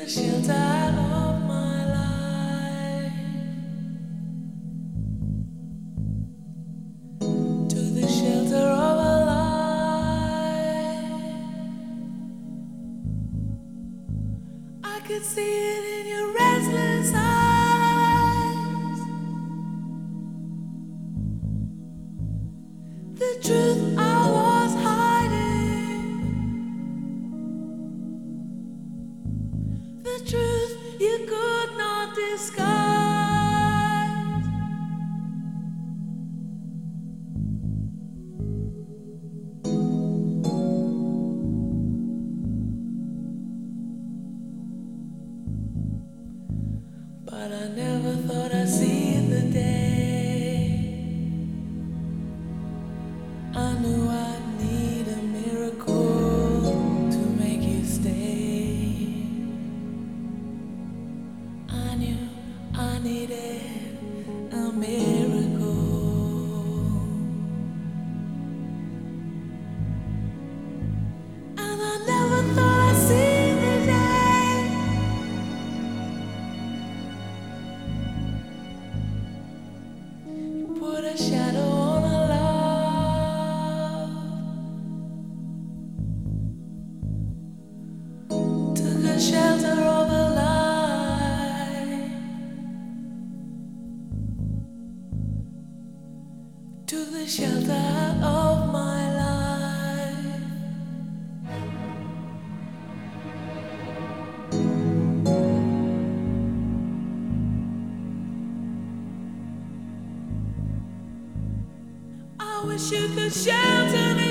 the shelter of my life, to the shelter of a life. I could see it in your restless eyes, the truth I was hiding, the truth you could not disguise. But I never thought I'd see the day I knew I'd need a miracle to make you stay. I knew I needed a miracle, and I never thought I'd see the day you put a shadow on a love, took a shelter of a life, to the shelter of my life. I wish you could shelter me.